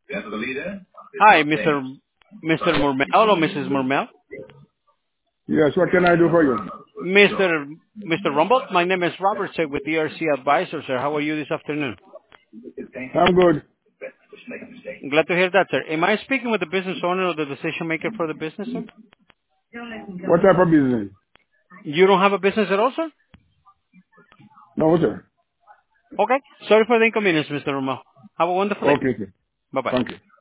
Hi, Mr. Murmel or Mrs. Murmel? Yes, what can I do for you? Mr. Rumble, my name is Robert, sir, with ERC Advisors, sir. How are you this afternoon? I'm good. Glad to hear that, sir. Am I speaking with the business owner or the decision maker for the business, sir? What type of business? You don't have a business at all, sir? No, sir. Okay. Sorry for the inconvenience, Mr. Rumble. Have a wonderful day. Okay, sir. Bye-bye. Thank you.